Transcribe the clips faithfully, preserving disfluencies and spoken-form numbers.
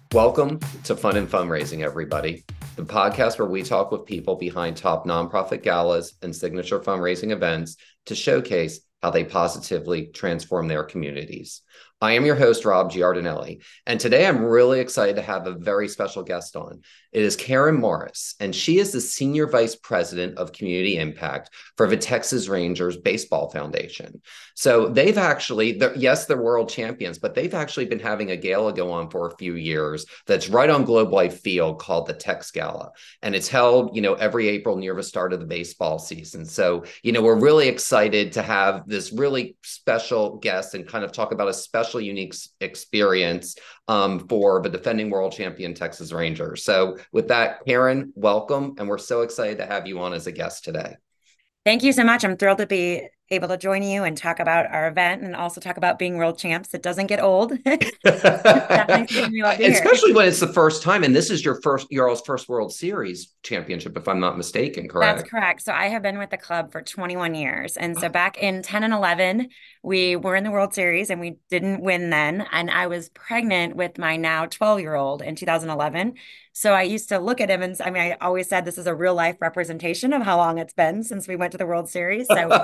Welcome to Fun and Fundraising, everybody, the podcast where we talk with people behind top nonprofit galas and signature fundraising events to showcase how they positively transform their communities. I am your host, Rob Giardinelli, and today I'm really excited to have a very special guest on. It is Karen Morris, and she is the Senior Vice President of Community Impact for the Texas Rangers Baseball Foundation. So they've actually, yes, they're world champions, but they've actually been having a gala go on for a few years that's right on Globe Life Field called the Tex Gala. And it's held, you know, every April near the start of the baseball season. So, you know, we're really excited to have this really special guest and kind of talk about a special unique experience um, for the defending world champion Texas Rangers. So with that, Karen, welcome. And we're so excited to have you on as a guest today. Thank you so much. I'm thrilled to be able to join you and talk about our event and also talk about being world champs. It doesn't get old. Definitely something we love to hear. Especially when it's the first time, and this is your first, your all's first World Series championship, if I'm not mistaken, correct? That's correct. So I have been with the club for twenty-one years. And so back in ten and eleven, we were in the World Series and we didn't win then. And I was pregnant with my now twelve year old in two thousand eleven. So I used to look at him and I mean, I always said this is a real life representation of how long it's been since we went to the World Series.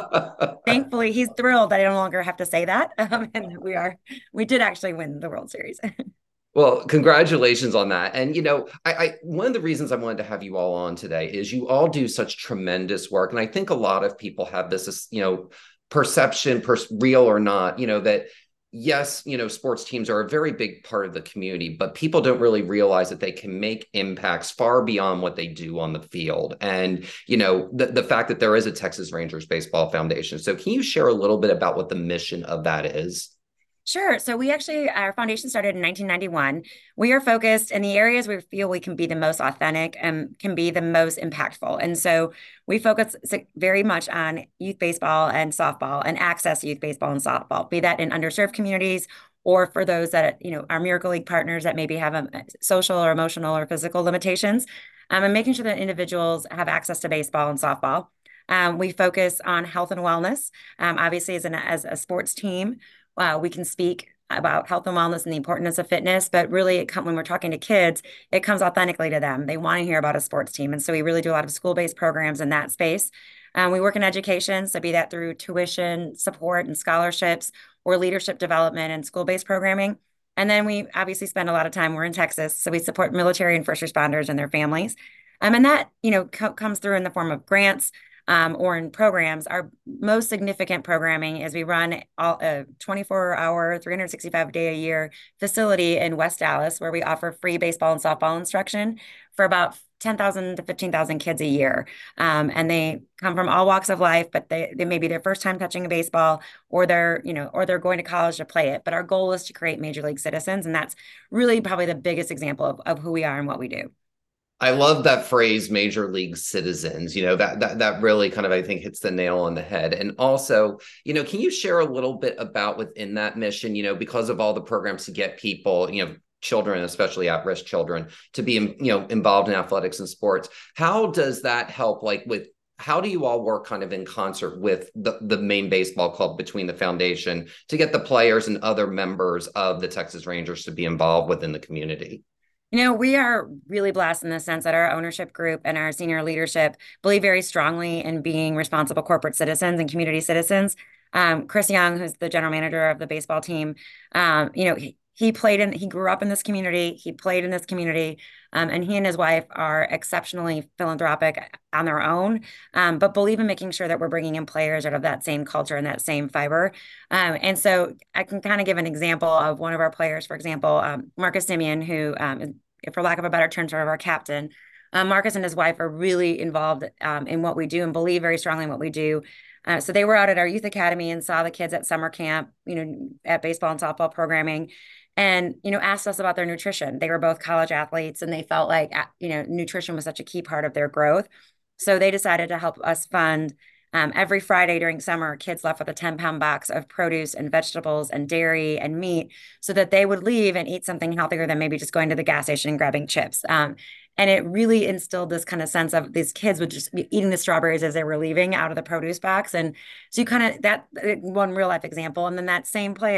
So thankfully he's thrilled that I no longer have to say that. Um, and we are, we did actually win the World Series. Well, congratulations on that. And, you know, I, I one of the reasons I wanted to have you all on today is you all do such tremendous work. And I think a lot of people have this, you know, perception, pers- real or not, you know, that yes, you know, sports teams are a very big part of the community, but people don't really realize that they can make impacts far beyond what they do on the field. And, you know, the, the fact that there is a Texas Rangers Baseball Foundation. So can you share a little bit about what the mission of that is? Sure. So we actually, our foundation started in nineteen ninety-one. We are focused in the areas we feel we can be the most authentic and can be the most impactful. And so we focus very much on youth baseball and softball and access to youth baseball and softball, be that in underserved communities or for those that, you know, our Miracle League partners that maybe have a social or emotional or physical limitations, um, and making sure that individuals have access to baseball and softball. Um, we focus on health and wellness, um, obviously as, an, as a sports team. Uh, we can speak about health and wellness and the importance of fitness, but really it come, when we're talking to kids, it comes authentically to them. They want to hear about a sports team. And so we really do a lot of school-based programs in that space. Um, we work in education, so be that through tuition support and scholarships or leadership development and school-based programming. And then we obviously spend a lot of time, we're in Texas, so we support military and first responders and their families. Um, and that, you know, co- comes through in the form of grants, um, or in programs. Our most significant programming is we run all, a twenty-four hour, three hundred sixty-five day a year facility in West Dallas where we offer free baseball and softball instruction for about ten thousand to fifteen thousand kids a year. Um, and they come from all walks of life, but they, they may be their first time touching a baseball or they're, you know, or they're going to college to play it. But our goal is to create major league citizens. And that's really probably the biggest example of, of who we are and what we do. I love that phrase, major league citizens. You know, that that that really kind of, I think, hits the nail on the head. And also, you know, can you share a little bit about within that mission, you know, because of all the programs to get people, you know, children, especially at-risk children, to be, you know, involved in athletics and sports. How does that help, like with, how do you all work kind of in concert with the, the main baseball club between the foundation to get the players and other members of the Texas Rangers to be involved within the community? You know, we are really blessed in the sense that our ownership group and our senior leadership believe very strongly in being responsible corporate citizens and community citizens. Um, Chris Young, who's the general manager of the baseball team, um, you know, he, he played in, he grew up in this community, he played in this community, um, and he and his wife are exceptionally philanthropic on their own, um, but believe in making sure that we're bringing in players out of that same culture and that same fiber. Um, and so I can kind of give an example of one of our players, for example, um, Marcus Simeon, who, um, for lack of a better term, sort of our captain. Um, Marcus and his wife are really involved um, in what we do and believe very strongly in what we do. Uh, so they were out at our youth academy and saw the kids at summer camp, you know, at baseball and softball programming, and you know, asked us about their nutrition. They were both college athletes, and they felt like you know, nutrition was such a key part of their growth. So they decided to help us fund. Um, every Friday during summer, kids left with a ten pound box of produce and vegetables and dairy and meat so that they would leave and eat something healthier than maybe just going to the gas station and grabbing chips. Um, and it really instilled this kind of sense of these kids would just be eating the strawberries as they were leaving out of the produce box. And so you kind of, that one real life example. And then that same player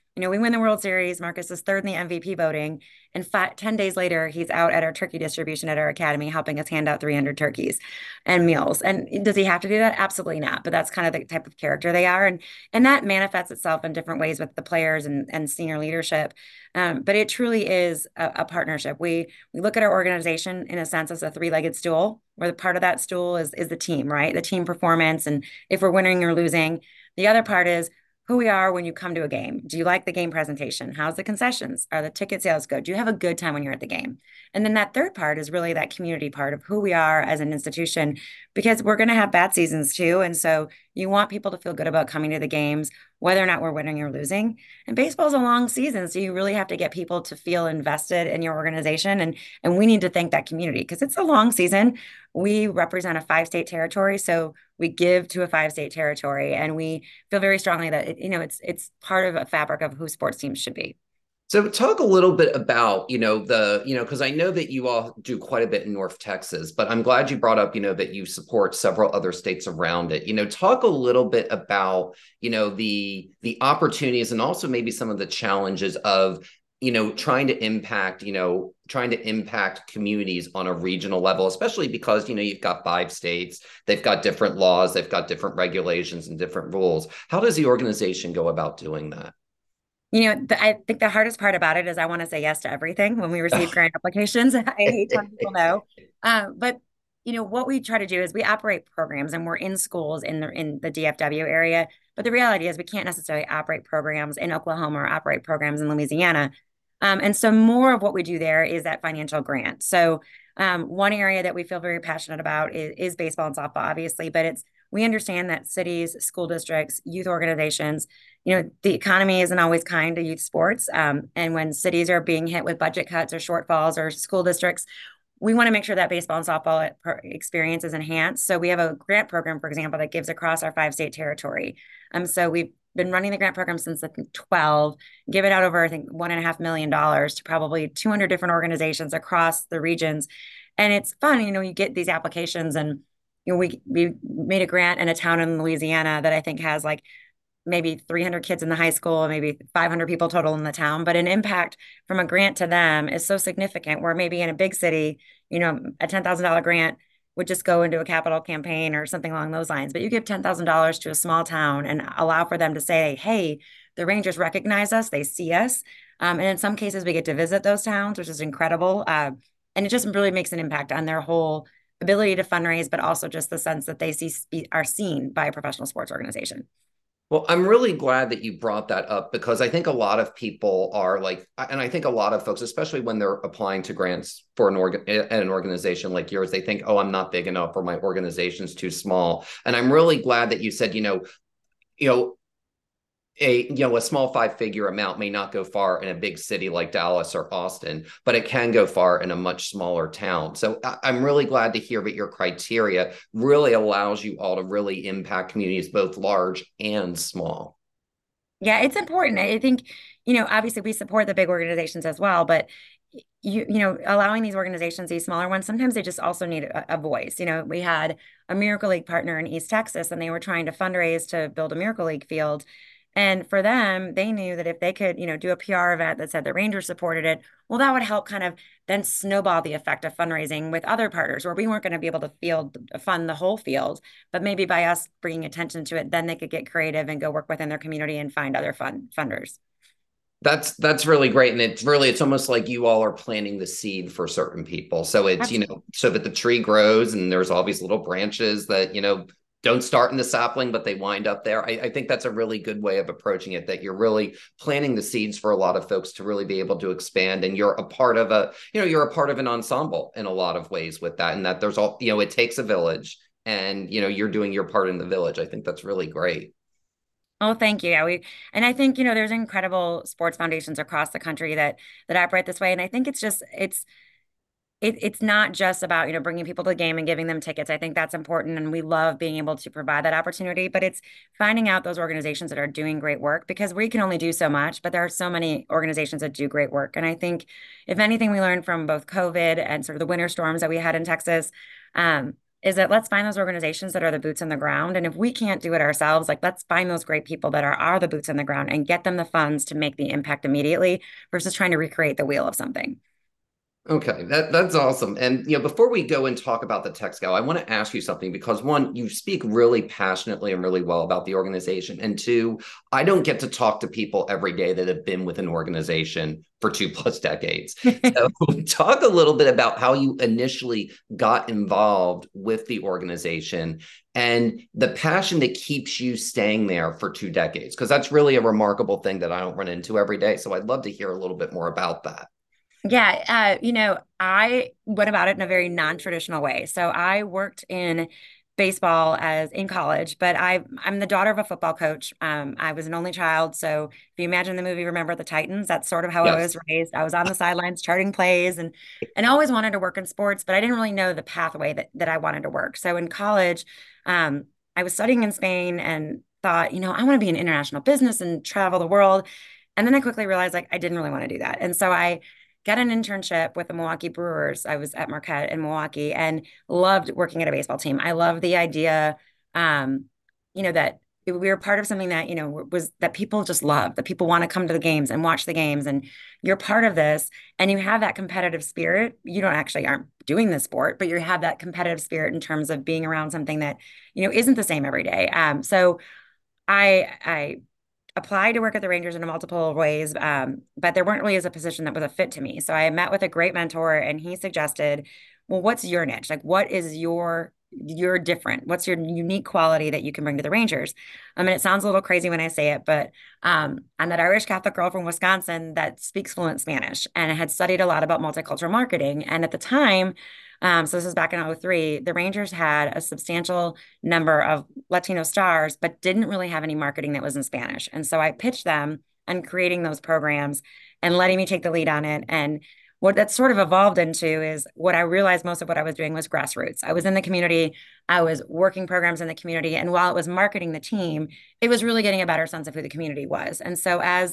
You know, we win the World Series. Marcus is third in the M V P voting. And five, ten days later, he's out at our turkey distribution at our academy, helping us hand out three hundred turkeys and meals. And does he have to do that? Absolutely not. But that's kind of the type of character they are. And, and that manifests itself in different ways with the players and, and senior leadership. Um, but it truly is a, a partnership. We, we look at our organization in a sense as a three-legged stool, where the part of that stool is, is the team, right? The team performance. And if we're winning or losing, the other part is who we are when you come to a game. Do you like the game presentation? How's the concessions? Are the ticket sales good? Do you have a good time when you're at the game? And then that third part is really that community part of who we are as an institution, because we're going to have bad seasons too. And so you want people to feel good about coming to the games, whether or not we're winning or losing. And baseball is a long season, so you really have to get people to feel invested in your organization. And, and we need to thank that community because it's a long season. We represent a five-state territory, so we give to a five-state territory, and we feel very strongly that it, you know it's it's part of a fabric of who sports teams should be. So talk a little bit about, you know, the, you know, because I know that you all do quite a bit in North Texas, but I'm glad you brought up, you know, that you support several other states around it. You know, talk a little bit about, you know, the the opportunities and also maybe some of the challenges of, you know, trying to impact, you know, trying to impact communities on a regional level, especially because, you know, you've got five states, they've got different laws, they've got different regulations and different rules. How does the organization go about doing that? You know, the, I think the hardest part about it is I want to say yes to everything when we receive grant applications. I hate telling people no. Uh, but, you know, what we try to do is we operate programs and we're in schools in the, in the D F W area. But the reality is we can't necessarily operate programs in Oklahoma or operate programs in Louisiana. Um, and so more of what we do there is that financial grant. So um, one area that we feel very passionate about is, is baseball and softball, obviously, but it's we understand that cities, school districts, youth organizations, you know, the economy isn't always kind to youth sports. Um, and when cities are being hit with budget cuts or shortfalls or school districts, we want to make sure that baseball and softball experience is enhanced. So we have a grant program, for example, that gives across our five state territory. Um, so we've been running the grant program since I think twelve, given out over, I think, one and a half million dollars to probably two hundred different organizations across the regions. And it's fun, you know, you get these applications and, you know, we, we made a grant in a town in Louisiana that I think has like maybe three hundred kids in the high school, maybe five hundred people total in the town, but an impact from a grant to them is so significant where maybe in a big city, you know, a ten thousand dollars grant would just go into a capital campaign or something along those lines. But you give ten thousand dollars to a small town and allow for them to say, hey, the Rangers recognize us, they see us. Um, and in some cases, we get to visit those towns, which is incredible. Uh, and it just really makes an impact on their whole ability to fundraise, but also just the sense that they see are seen by a professional sports organization. Well, I'm really glad that you brought that up because I think a lot of people are like, and I think a lot of folks, especially when they're applying to grants for an organ an organization like yours, they think, oh, I'm not big enough or my organization's too small. And I'm really glad that you said, you know, you know, a you know a small five figure amount may not go far in a big city like Dallas or Austin, but it can go far in a much smaller town. So I'm really glad to hear that your criteria really allows you all to really impact communities both large and small. Yeah, it's important. I think, you know, obviously we support the big organizations as well, but you you know, allowing these organizations, these smaller ones, sometimes they just also need a, a voice. You know, we had a Miracle League partner in East Texas, and they were trying to fundraise to build a Miracle League field. And for them, they knew that if they could, you know, do a P R event that said the Rangers supported it, well, that would help kind of then snowball the effect of fundraising with other partners where we weren't going to be able to field fund the whole field, but maybe by us bringing attention to it, then they could get creative and go work within their community and find other fund funders. That's that's really great. And it's really, it's almost like you all are planting the seed for certain people. So it's, Absolutely. you know, so that the tree grows and there's all these little branches that, you know, don't start in the sapling, but they wind up there. I, I think that's a really good way of approaching it, that you're really planting the seeds for a lot of folks to really be able to expand. And you're a part of a, you know, you're a part of an ensemble in a lot of ways with that. And that there's all, you know, it takes a village and, you know, you're doing your part in the village. I think that's really great. Oh, thank you. Yeah, we, and I think, you know, there's incredible sports foundations across the country that, that operate this way. And I think it's just, it's, It, it's not just about, you know, bringing people to the game and giving them tickets. I think that's important. And we love being able to provide that opportunity, but it's finding out those organizations that are doing great work because we can only do so much, but there are so many organizations that do great work. And I think if anything, we learned from both COVID and sort of the winter storms that we had in Texas, um, is that let's find those organizations that are the boots on the ground. And if we can't do it ourselves, like let's find those great people that are, are the boots on the ground and get them the funds to make the impact immediately versus trying to recreate the wheel of something. Okay, that that's awesome. And you know, before we go and talk about the tech scale, I want to ask you something because one, you speak really passionately and really well about the organization, and two, I don't get to talk to people every day that have been with an organization for two plus decades. So talk a little bit about how you initially got involved with the organization and the passion that keeps you staying there for two decades, because that's really a remarkable thing that I don't run into every day. So I'd love to hear a little bit more about that. Yeah, uh, you know, I went about it in a very non-traditional way. So I worked in baseball as in college, but I I'm the daughter of a football coach. Um, I was an only child, so if you imagine the movie Remember the Titans, that's sort of how I Yes. was raised. I was on the sidelines charting plays and and I always wanted to work in sports, but I didn't really know the pathway that that I wanted to work. So in college, um, I was studying in Spain and thought, you know, I want to be in international business and travel the world. And then I quickly realized like I didn't really want to do that. And so I got an internship with the Milwaukee Brewers. I was at Marquette in Milwaukee and loved working at a baseball team. I love the idea, um, you know, that we were part of something that, you know, was that people just love, that people want to come to the games and watch the games. And you're part of this and you have that competitive spirit. You don't actually aren't doing the sport, but you have that competitive spirit in terms of being around something that, you know, isn't the same every day. Um, so I I applied to work at the Rangers in multiple ways, um, but there weren't really as a position that was a fit to me. So I met with a great mentor, and he suggested, "Well, what's your niche? Like, what is your you're different? What's your unique quality that you can bring to the Rangers?" I mean, it sounds a little crazy when I say it, but um, I'm that Irish Catholic girl from Wisconsin that speaks fluent Spanish, and I had studied a lot about multicultural marketing. And at the time, um, so this is back in oh three, the Rangers had a substantial number of Latino stars, but didn't really have any marketing that was in Spanish. And so I pitched them on creating those programs and letting me take the lead on it. And what that sort of evolved into is what I realized most of what I was doing was grassroots. I was in the community, I was working programs in the community. And while it was marketing the team, it was really getting a better sense of who the community was. And so as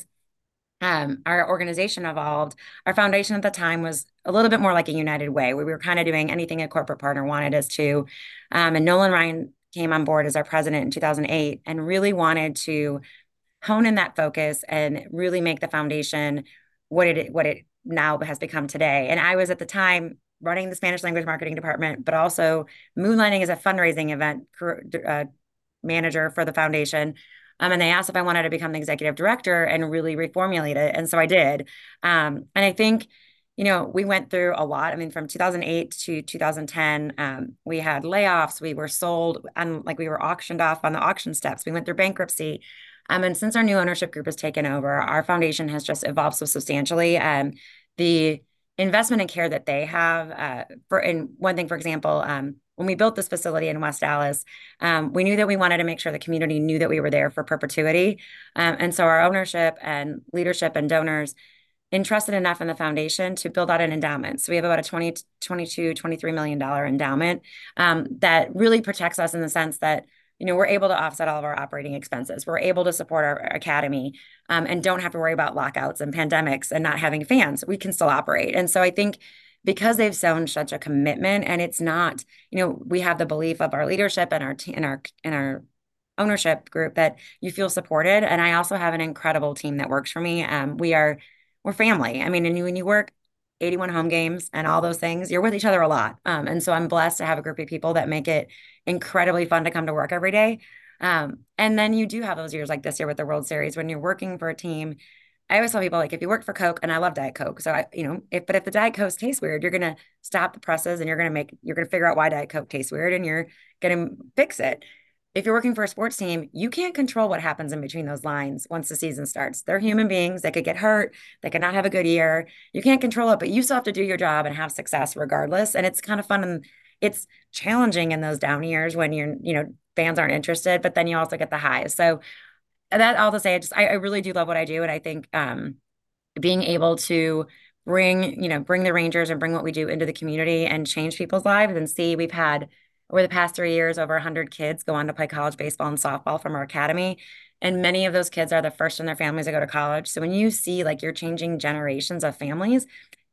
um, our organization evolved, our foundation at the time was a little bit more like a United Way, where we were kind of doing anything a corporate partner wanted us to. Um, and Nolan Ryan came on board as our president in two thousand eight and really wanted to hone in that focus and really make the foundation what it what it now has become today. And I was at the time running the Spanish language marketing department, but also moonlighting as a fundraising event uh, manager for the foundation. Um, and they asked if I wanted to become the executive director and really reformulate it. And so I did. Um, and I think, you know, we went through a lot. I mean, from two thousand eight to two thousand ten, um, we had layoffs. We were sold and like we were auctioned off on the auction steps. We went through bankruptcy. Um, and since our new ownership group has taken over, our foundation has just evolved so substantially. Um, the investment and care that they have uh, for, and one thing, for example, um, when we built this facility in West Dallas, um, we knew that we wanted to make sure the community knew that we were there for perpetuity. Um, and so our ownership and leadership and donors entrusted enough in the foundation to build out an endowment. So we have about a twenty, twenty-two, twenty-three million dollar endowment um, that really protects us in the sense that, you know, we're able to offset all of our operating expenses. We're able to support our academy um, and don't have to worry about lockouts and pandemics and not having fans. We can still operate. And so I think because they've shown such a commitment, and it's not, you know, we have the belief of our leadership and our team and our and our ownership group that you feel supported. And I also have an incredible team that works for me. Um, we are we're family. I mean, and you, when you work eighty-one home games and all those things, you're with each other a lot. Um, and so I'm blessed to have a group of people that make it incredibly fun to come to work every day. Um, and then you do have those years like this year with the World Series when you're working for a team. I always tell people like if you work for Coke, and I love Diet Coke, so I, you know, if but if the Diet Coke tastes weird, you're gonna stop the presses and you're gonna make you're gonna figure out why Diet Coke tastes weird and you're gonna fix it. If you're working for a sports team, you can't control what happens in between those lines once the season starts. They're human beings. They could get hurt. They could not have a good year. You can't control it, but you still have to do your job and have success regardless. And it's kind of fun and it's challenging in those down years when you're, you know, fans aren't interested, but then you also get the highs. So that all to say, I just I, I really do love what I do. And I think um being able to bring, you know, bring the Rangers and bring what we do into the community and change people's lives and see we've had over the past three years, over one hundred kids go on to play college baseball and softball from our academy. And many of those kids are the first in their families to go to college. So when you see like you're changing generations of families,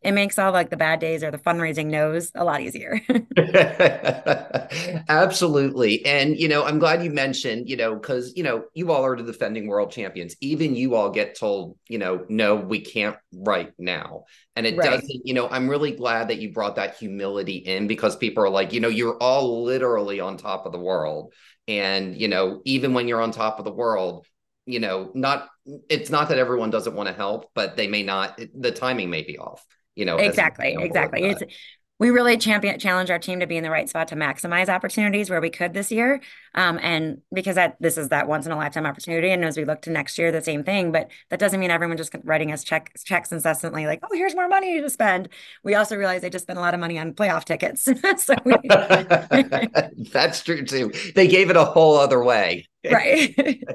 it makes all like the bad days or the fundraising no's a lot easier. Absolutely. And, you know, I'm glad you mentioned, you know, because, you know, you all are the defending world champions. Even you all get told, you know, no, we can't right now. And it Right. doesn't, you know, I'm really glad that you brought that humility in because people are like, you know, you're all literally on top of the world. And, you know, even when you're on top of the world, you know, not, it's not that everyone doesn't want to help, but they may not, the timing may be off, you know, as an Exactly, example of exactly. that. It's we really champion challenge our team to be in the right spot to maximize opportunities where we could this year. Um, and because that this is that once in a lifetime opportunity. And as we look to next year, the same thing. But that doesn't mean everyone just writing us checks checks incessantly, like, oh, here's more money to spend. We also realize they just spent a lot of money on playoff tickets. So we That's true too. They gave it a whole other way. right.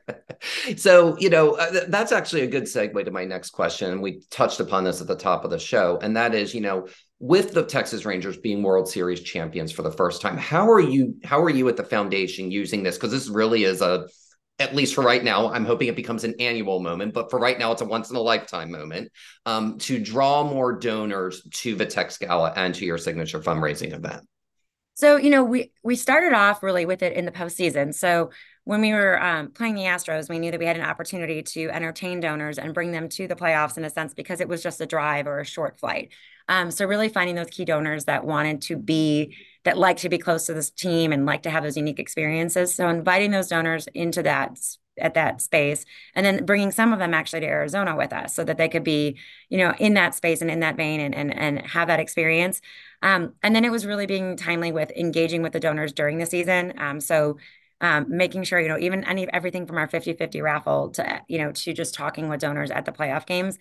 So, you know, uh, th- that's actually a good segue to my next question. We touched upon this at the top of the show, and that is, you know, with the Texas Rangers being World Series champions for the first time, how are you how are you at the foundation using this? Because this really is a, at least for right now, I'm hoping it becomes an annual moment, but for right now, it's a once in a lifetime moment, um, to draw more donors to the Tex Gala and to your signature fundraising event. So, you know, we we started off really with it in the postseason. So when we were um, playing the Astros, we knew that we had an opportunity to entertain donors and bring them to the playoffs in a sense because it was just a drive or a short flight. Um, so really finding those key donors that wanted to be that like to be close to this team and like to have those unique experiences. So inviting those donors into that at that space and then bringing some of them actually to Arizona with us so that they could be, you know, in that space and in that vein and and, and have that experience. Um, and then it was really being timely with engaging with the donors during the season. Um, so um, making sure, you know, even any everything from our fifty fifty raffle to, you know, to just talking with donors at the playoff games.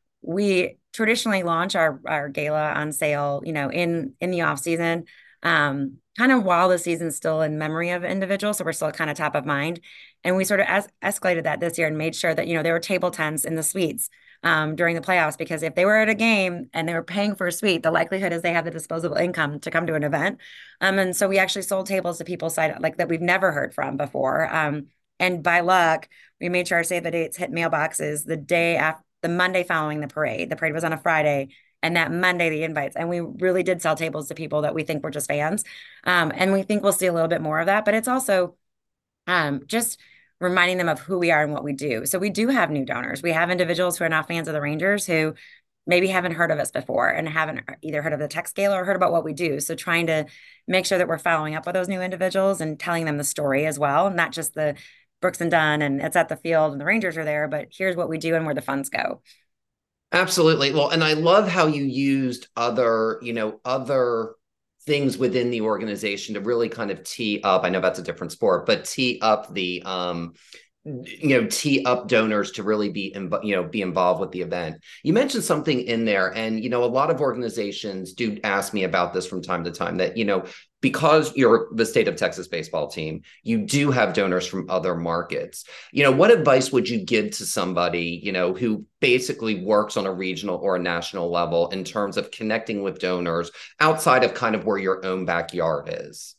We traditionally launch our, our gala on sale, you know, in in the off season, um, kind of while the season's still in memory of individuals. So we're still kind of top of mind. And we sort of es escalated that this year and made sure that, you know, there were table tents in the suites um, during the playoffs, because if they were at a game and they were paying for a suite, the likelihood is they have the disposable income to come to an event. Um, and so we actually sold tables to people side like that we've never heard from before. Um, and by luck, we made sure our save the dates hit mailboxes the day after the Monday following the parade. The parade was on a Friday, and that Monday the invites. And we really did sell tables to people that we think were just fans. Um, and we think we'll see a little bit more of that. But it's also um, just reminding them of who we are and what we do. So we do have new donors. We have individuals who are not fans of the Rangers who maybe haven't heard of us before and haven't either heard of the Tex Gala or heard about what we do. So trying to make sure that we're following up with those new individuals and telling them the story as well, not just the Brooks and Dunn and it's at the field and the Rangers are there, but here's what we do and where the funds go. Absolutely. Well, and I love how you used other, you know, other things within the organization to really kind of tee up. I know that's a different sport, but tee up the um you know, tee up donors to really be, you know, be involved with the event. You mentioned something in there, and you know, a lot of organizations do ask me about this from time to time. That you know, because you're the state of Texas baseball team, you do have donors from other markets. You know, what advice would you give to somebody, you know, who basically works on a regional or a national level in terms of connecting with donors outside of kind of where your own backyard is?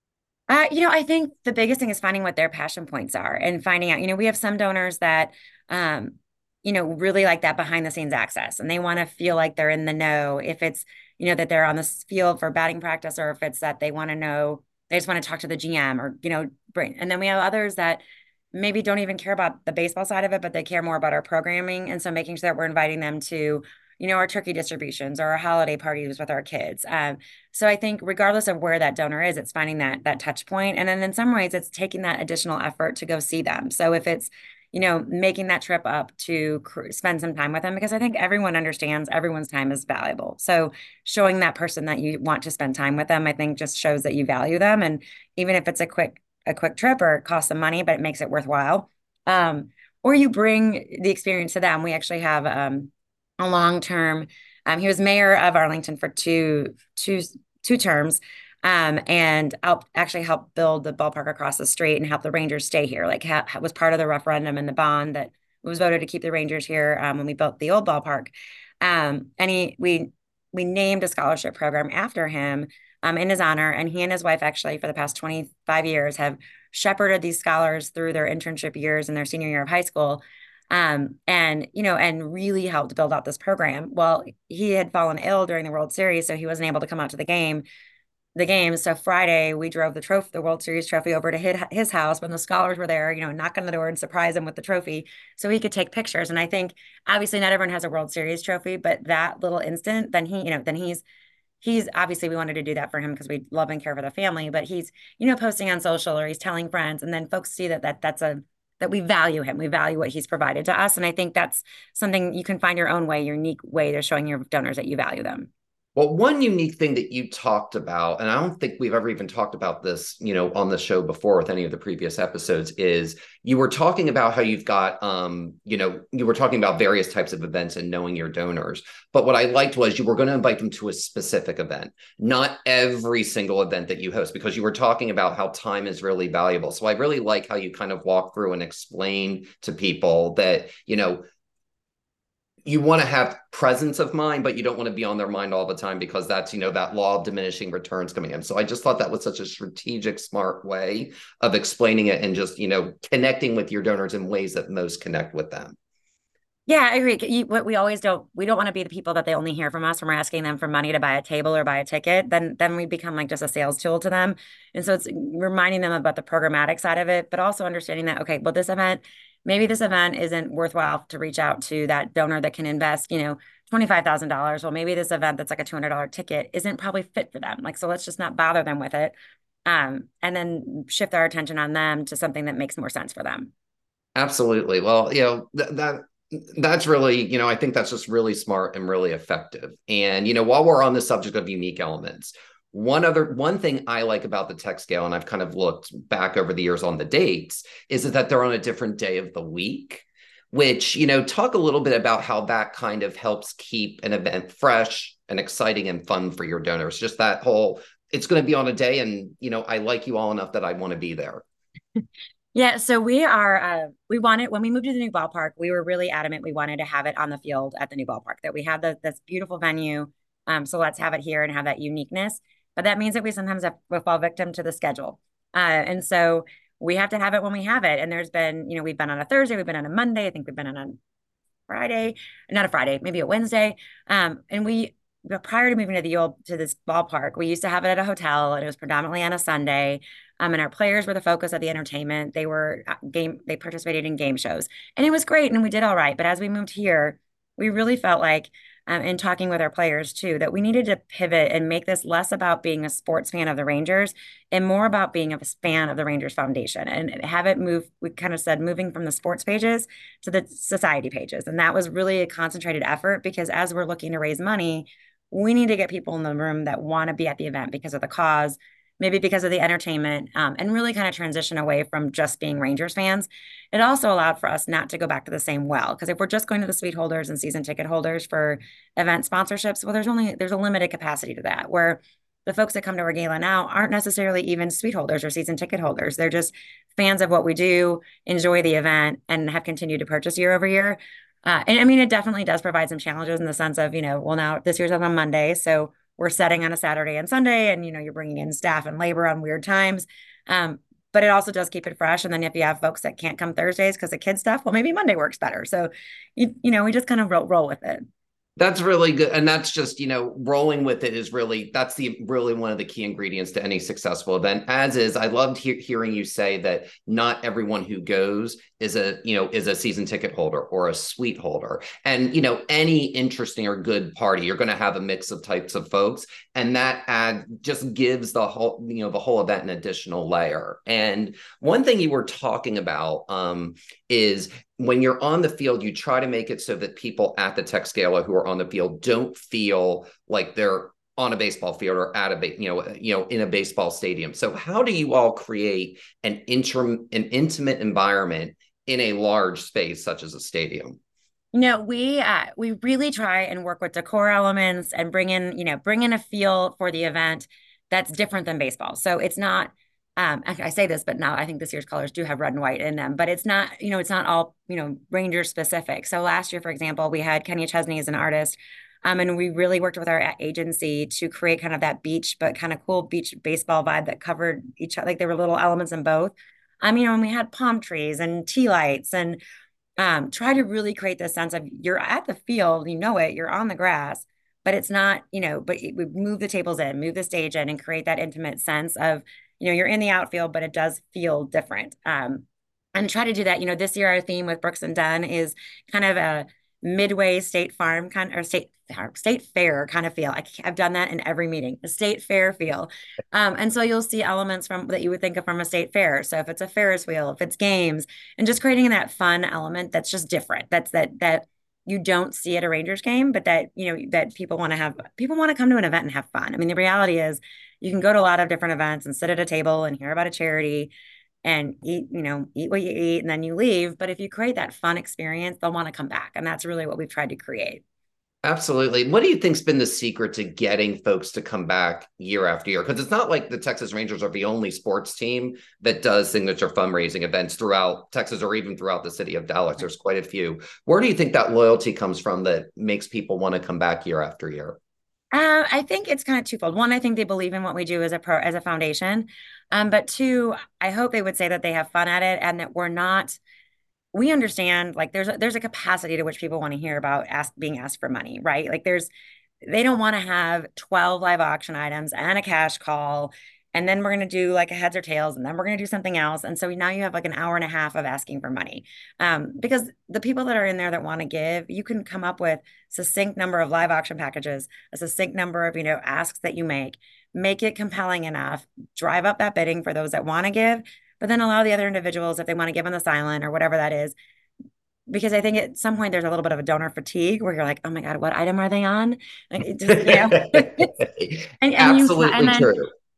Uh, you know, I think the biggest thing is finding what their passion points are and finding out, you know, we have some donors that, um, you know, really like that behind the scenes access and they want to feel like they're in the know if it's, you know, that they're on this field for batting practice or if it's that they want to know, they just want to talk to the G M or, you know, bring, and then we have others that maybe don't even care about the baseball side of it, but they care more about our programming. And so making sure that we're inviting them to, you know, our turkey distributions or our holiday parties with our kids. Um, so I think regardless of where that donor is, it's finding that that touch point. And then in some ways it's taking that additional effort to go see them. So if it's, you know, making that trip up to cr- spend some time with them, because I think everyone understands everyone's time is valuable. So showing that person that you want to spend time with them, I think just shows that you value them. And even if it's a quick, a quick trip or it costs some money, but it makes it worthwhile. Um, or you bring the experience to them. We actually have um, a long-term. Um, he was mayor of Arlington for two, two, two terms, um, and helped actually help build the ballpark across the street and help the Rangers stay here. Like ha was part of the referendum and the bond that was voted to keep the Rangers here um, when we built the old ballpark. Um, and he we we named a scholarship program after him um, in his honor. And he and his wife actually for the past twenty-five years have shepherded these scholars through their internship years and their senior year of high school. Um, and, you know, and really helped build out this program. Well, he had fallen ill during the World Series, so he wasn't able to come out to the game the game. So Friday we drove the trophy, the World Series trophy over to his, his house when the scholars were there, you know, knock on the door and surprise him with the trophy so he could take pictures. And I think obviously not everyone has a World Series trophy, but that little instant, then he, you know, then he's, he's obviously we wanted to do that for him because we love and care for the family, but he's, you know, posting on social or he's telling friends and then folks see that, that that's a, that we value him. We value what he's provided to us. And I think that's something you can find your own way, your unique way to showing your donors that you value them. Well, one unique thing that you talked about, and I don't think we've ever even talked about this, you know, on the show before with any of the previous episodes, is you were talking about how you've got, um, you know, you were talking about various types of events and knowing your donors. But what I liked was you were going to invite them to a specific event, not every single event that you host, because you were talking about how time is really valuable. So I really like how you kind of walk through and explain to people that, you know, you want to have presence of mind, but you don't want to be on their mind all the time because that's, you know, that law of diminishing returns coming in. So I just thought that was such a strategic, smart way of explaining it and just, you know, connecting with your donors in ways that most connect with them. Yeah, I agree. You, what we always don't, we don't want to be the people that they only hear from us when we're asking them for money to buy a table or buy a ticket. Then, then we become like just a sales tool to them. And so it's reminding them about the programmatic side of it, but also understanding that, okay, well, this event, maybe this event isn't worthwhile to reach out to that donor that can invest, you know, twenty-five thousand dollars. Well, maybe this event that's like a two hundred dollars ticket isn't probably fit for them. Like, so let's just not bother them with it. Um, and then shift our attention on them to something that makes more sense for them. Absolutely. Well, you know, th- that that's really, you know, I think that's just really smart and really effective. And, you know, while we're on the subject of unique elements, one other one thing I like about the tech scale, and I've kind of looked back over the years on the dates, is that they're on a different day of the week, which, you know, talk a little bit about how that kind of helps keep an event fresh and exciting and fun for your donors. Just that whole, it's going to be on a day and, you know, I like you all enough that I want to be there. Yeah, so we are uh we wanted when we moved to the new ballpark, we were really adamant we wanted to have it on the field at the new ballpark, that we have the, this beautiful venue. Um, so let's have it here and have that uniqueness. But that means that we sometimes have we fall victim to the schedule. Uh, and so we have to have it when we have it. And there's been, you know, we've been on a Thursday, we've been on a Monday, I think we've been on a Friday, not a Friday, maybe a Wednesday. Um, and we prior to moving to the old to this ballpark, we used to have it at a hotel, and it was predominantly on a Sunday. Um, and our players were the focus of the entertainment. They were uh, game, they participated in game shows, and it was great, and we did all right. But as we moved here, we really felt like, um, in talking with our players too, that we needed to pivot and make this less about being a sports fan of the Rangers and more about being a fan of the Rangers Foundation, and have it move. We kind of said moving from the sports pages to the society pages. And that was really a concentrated effort because as we're looking to raise money, we need to get people in the room that want to be at the event because of the cause, maybe because of the entertainment, um, and really kind of transition away from just being Rangers fans. It also allowed for us not to go back to the same well, because if we're just going to the suite holders and season ticket holders for event sponsorships, well, there's only there's a limited capacity to that, where the folks that come to our gala now aren't necessarily even suite holders or season ticket holders. They're just fans of what we do, enjoy the event, and have continued to purchase year over year. Uh, and I mean, it definitely does provide some challenges in the sense of, you know, well, now this year's on a Monday, so we're setting on a Saturday and Sunday, and, you know, you're bringing in staff and labor on weird times. Um, but it also does keep it fresh. And then if you have folks that can't come Thursdays because of kid stuff, well, maybe Monday works better. So, you, you know, we just kind of roll, roll with it. That's really good. And that's just, you know, rolling with it is really, that's the really one of the key ingredients to any successful event. As is, I loved he- hearing you say that not everyone who goes is a, you know, is a season ticket holder or a suite holder. And, you know, any interesting or good party, you're going to have a mix of types of folks. And that add just gives the whole, you know, the whole event an additional layer. And one thing you were talking about um, is when you're on the field, you try to make it so that people at the Tech Gala who are on the field don't feel like they're on a baseball field or at a, you know, you know, in a baseball stadium. So how do you all create an interim, an intimate environment in a large space such as a stadium? You know, we uh, we really try and work with decor elements and bring in, you know, bring in a feel for the event that's different than baseball. So it's not, um, I, I say this, but now I think this year's colors do have red and white in them, but it's not, you know, it's not all, you know, Ranger specific. So last year, for example, we had Kenya Chesney as an artist. Um, and we really worked with our agency to create kind of that beach, but kind of cool beach baseball vibe that covered each other. Like there were little elements in both. Um, you know, and we had palm trees and tea lights and Um, try to really create this sense of you're at the field, you know it, you're on the grass, but it's not, you know, but we move the tables in, move the stage in, and create that intimate sense of, you know, you're in the outfield, but it does feel different. Um, and try to do that. You know, this year our theme with Brooks and Dunn is kind of a midway State Farm kind or state state fair kind of feel. I, I've done that in every meeting, a state fair feel. Um, and so you'll see elements from that you would think of from a state fair. So if it's a Ferris wheel, if it's games, and just creating that fun element that's just different. That's that that you don't see at a Rangers game, but that you know that people want to have people want to come to an event and have fun. I mean, the reality is you can go to a lot of different events and sit at a table and hear about a charity and eat, you know, eat what you eat and then you leave. But if you create that fun experience, they'll want to come back. And that's really what we've tried to create. Absolutely. What do you think's been the secret to getting folks to come back year after year? Because it's not like the Texas Rangers are the only sports team that does signature fundraising events throughout Texas or even throughout the city of Dallas. There's quite a few. Where do you think that loyalty comes from that makes people want to come back year after year? Uh, I think it's kind of twofold. One, I think they believe in what we do as a pro as a foundation. Um, but two, I hope they would say that they have fun at it and that we're not we understand like there's a, there's a capacity to which people want to hear about ask being asked for money, right? Like there's they don't want to have twelve live auction items and a cash call and then we're going to do like a heads or tails and then we're going to do something else and so now you have like an hour and a half of asking for money um, because the people that are in there that want to give you can come up with succinct number of live auction packages, a succinct number of you know asks that you make make it compelling enough, drive up that bidding for those that want to give, but then allow the other individuals if they want to give on the silent or whatever that is. Because I think at some point there's a little bit of a donor fatigue where you're like, oh my God, what item are they on? Like it just, you know, and, and you try, and Absolutely then, true.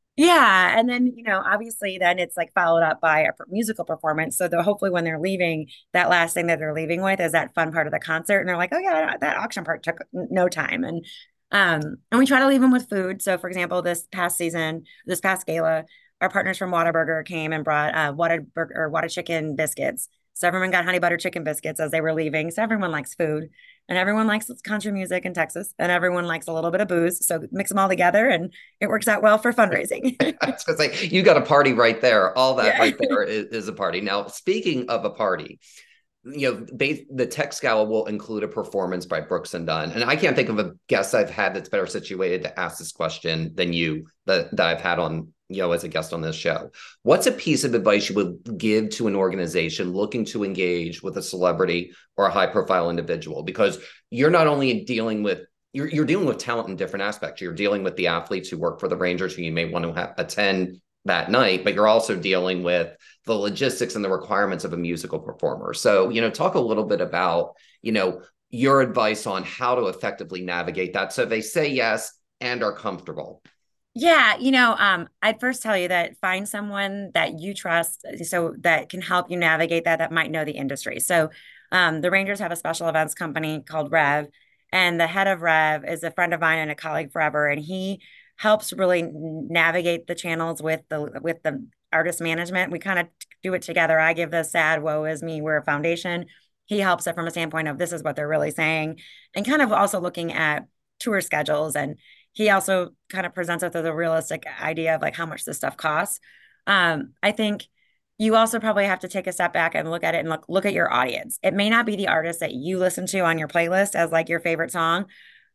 yeah. And then, you know, obviously then it's like followed up by a musical performance. So they'll hopefully when they're leaving, that last thing that they're leaving with is that fun part of the concert. And they're like, oh yeah, that auction part took no time. And, um, and we try to leave them with food. So for example, this past season, this past gala, our partners from Whataburger came and brought uh, Whataburger or Whata chicken biscuits. So everyone got honey butter chicken biscuits as they were leaving. So everyone likes food and everyone likes country music in Texas and everyone likes a little bit of booze. So mix them all together and it works out well for fundraising. I was going to say, you got a party right there. All that Yeah. right there is, is a party. Now, speaking of a party, you know, they, the Tex Gala will include a performance by Brooks and Dunn. And I can't think of a guest I've had that's better situated to ask this question than you that, that I've had on, you know, as a guest on this show. What's a piece of advice you would give to an organization looking to engage with a celebrity or a high profile individual? Because you're not only dealing with You're, you're dealing with talent in different aspects. You're dealing with the athletes who work for the Rangers who you may want to have, attend that night, but you're also dealing with the logistics and the requirements of a musical performer. So, you know, talk a little bit about, you know, your advice on how to effectively navigate that so they say yes and are comfortable. Yeah, you know, um, I'd first tell you that find someone that you trust so that can help you navigate that, that might know the industry. So um, the Rangers have a special events company called Rev, and the head of Rev is a friend of mine and a colleague forever, and he helps really navigate the channels with the with the artist management. We kind of do it together. I give the sad woe is me, we're a foundation. He helps it from a standpoint of this is what they're really saying, and kind of also looking at tour schedules, and he also kind of presents it with a realistic idea of like how much this stuff costs. Um, I think you also probably have to take a step back and look at it and look look at your audience. It may not be the artist that you listen to on your playlist as like your favorite song,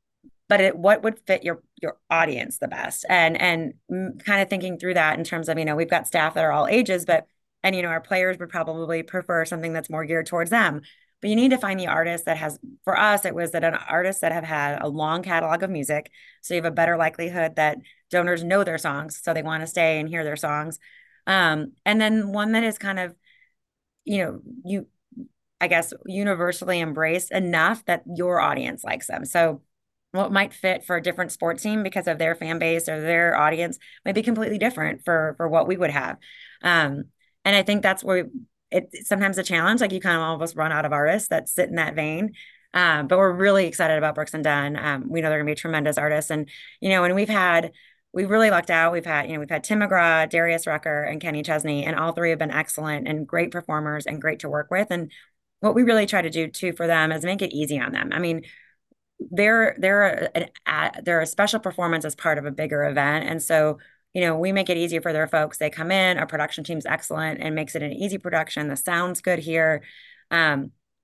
but it what would fit your your audience the best, and and kind of thinking through that in terms of, you know, we've got staff that are all ages, but and you know our players would probably prefer something that's more geared towards them. But you need to find the artist that has, for us, it was that an artist that have had a long catalog of music. So you have a better likelihood that donors know their songs. So they want to stay and hear their songs. Um, and then one that is kind of, you know, you, I guess, universally embraced enough that your audience likes them. So what might fit for a different sports team because of their fan base or their audience might be completely different for, for what we would have. Um, and I think that's where it's sometimes a challenge. Like you kind of almost run out of artists that sit in that vein. Um, but we're really excited about Brooks and Dunn. Um, we know they're gonna be tremendous artists. And, you know, and we've had, we've really lucked out. We've had, you know, we've had Tim McGraw, Darius Rucker, and Kenny Chesney, and all three have been excellent and great performers and great to work with. And what we really try to do too for them is make it easy on them. I mean, they're they're a, a, they're a special performance as part of a bigger event. And so, you know, we make it easier for their folks. They come in, our production team's excellent and makes it an easy production. The sound's good here. Um,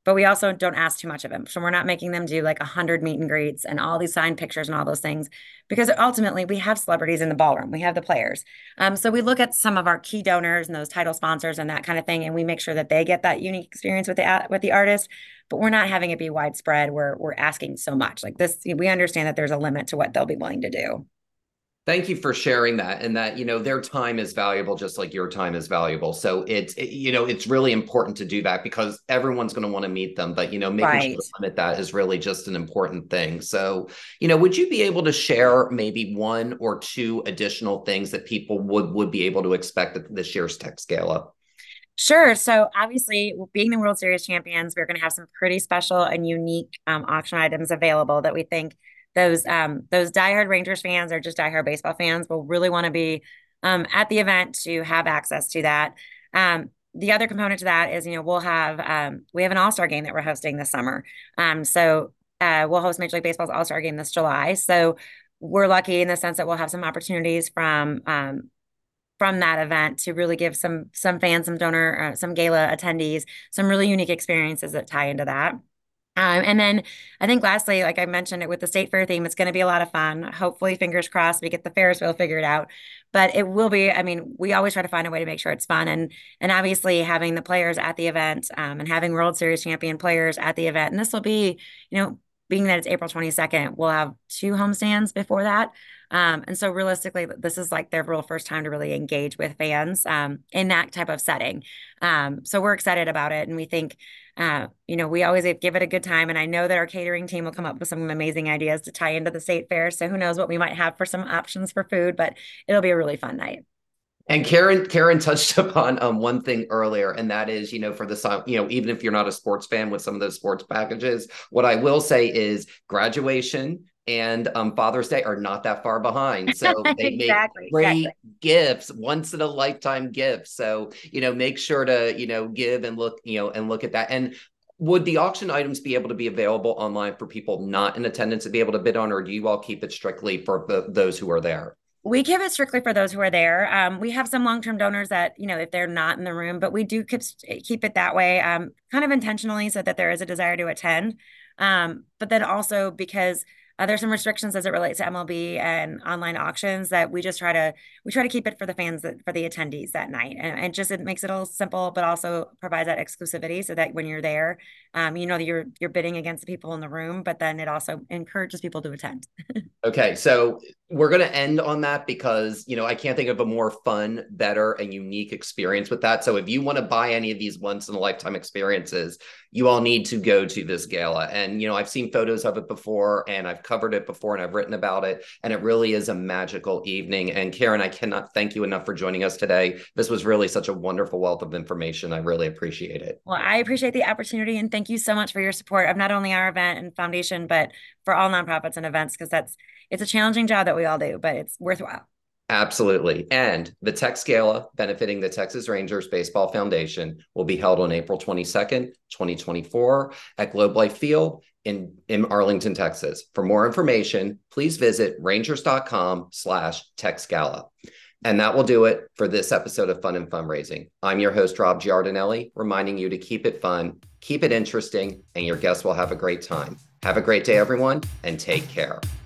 but we also don't ask too much of them. So we're not making them do like a hundred meet and greets and all these signed pictures and all those things, because ultimately we have celebrities in the ballroom. We have the players. Um, so we look at some of our key donors and those title sponsors and that kind of thing, and we make sure that they get that unique experience with the with the artist. But we're not having it be widespread. We're we're asking so much. Like this, we understand that there's a limit to what they'll be willing to do. Thank you for sharing that, and that, you know, their time is valuable, just like your time is valuable. So it's, it, you know, it's really important to do that because everyone's going to want to meet them. But, you know, making Right. sure to limit that is really just an important thing. So, you know, would you be able to share maybe one or two additional things that people would, would be able to expect at this year's Tex Gala? Sure. So obviously, being the World Series champions, we're going to have some pretty special and unique um, auction items available that we think those um, those diehard Rangers fans or just diehard baseball fans will really want to be um, at the event to have access to that. Um, the other component to that is, you know, we'll have um, we have an All-Star game that we're hosting this summer. Um, so uh, we'll host Major League Baseball's All-Star game this July. So we're lucky in the sense that we'll have some opportunities from um, from that event to really give some some fans, some donor, uh, some gala attendees, some really unique experiences that tie into that. Um, and then I think lastly, like I mentioned it with the state fair theme, it's going to be a lot of fun. Hopefully, fingers crossed, we get the Ferris wheel figured out. But it will be, I mean, we always try to find a way to make sure it's fun. And and obviously having the players at the event um, and having World Series champion players at the event. And this will be, you know, being that it's April twenty-second, we'll have two homestands before that. Um, and so realistically, this is like their real first time to really engage with fans um, in that type of setting. Um, so we're excited about it. And we think, uh, you know, we always give it a good time. And I know that our catering team will come up with some amazing ideas to tie into the state fair. So who knows what we might have for some options for food, but it'll be a really fun night. And Karen, Karen touched upon um, one thing earlier, and that is, you know, for the, you know, even if you're not a sports fan with some of those sports packages, what I will say is graduation and um, Father's Day are not that far behind. So they make Exactly, great exactly. gifts, once in a lifetime gifts. So, you know, make sure to, you know, give and look, you know, and look at that. And would the auction items be able to be available online for people not in attendance to be able to bid on, or do you all keep it strictly for the, those who are there? We give it strictly for those who are there. Um, we have some long-term donors that, you know, if they're not in the room, but we do keep keep it that way, um, kind of intentionally so that there is a desire to attend. Um, but then also because uh, there's some restrictions as it relates to M L B and online auctions that we just try to we try to keep it for the fans that, for the attendees that night, and, and just it makes it a little simple, but also provides that exclusivity so that when you're there, um, you know that you're you're bidding against the people in the room, but then it also encourages people to attend. Okay, so we're going to end on that because, you know, I can't think of a more fun, better, and unique experience with that. So if you want to buy any of these once in a lifetime experiences, you all need to go to this gala. And, you know, I've seen photos of it before and I've covered it before and I've written about it. And it really is a magical evening. And Karen, I cannot thank you enough for joining us today. This was really such a wonderful wealth of information. I really appreciate it. Well, I appreciate the opportunity and thank you so much for your support of not only our event and foundation, but for all nonprofits and events, because that's it's a challenging job that we all do, but it's worthwhile. Absolutely. And the Tex Gala, benefiting the Texas Rangers Baseball Foundation, will be held on April twenty-second, twenty twenty-four at Globe Life Field in, in Arlington, Texas. For more information, please visit rangers.com slash Tex Gala. And that will do it for this episode of Fun and Fundraising. I'm your host, Rob Giardinelli, reminding you to keep it fun, keep it interesting, and your guests will have a great time. Have a great day, everyone, and take care.